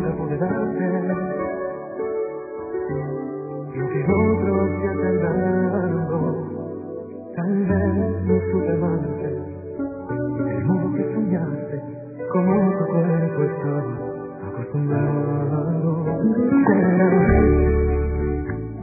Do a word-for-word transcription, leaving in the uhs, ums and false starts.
nunca pude darte lo que otros ya te han dado. Tal vez no supe amarte